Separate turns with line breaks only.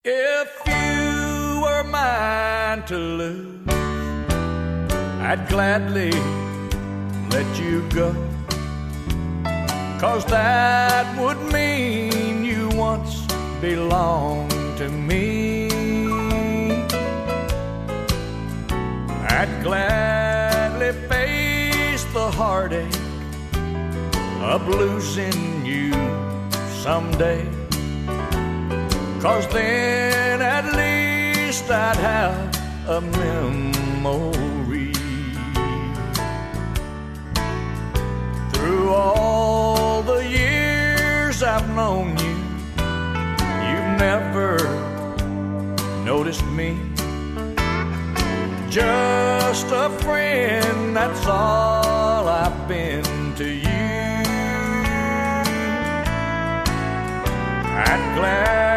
If you were mine to lose, I'd gladly let you go, 'cause that would mean you once belonged to me. I'd gladly face the heartache of losing you someday, 'cause then at least I'd have a memory. Through all the years I've known you, you've never noticed me. Just a friend, that's all I've been to you. I'd gladly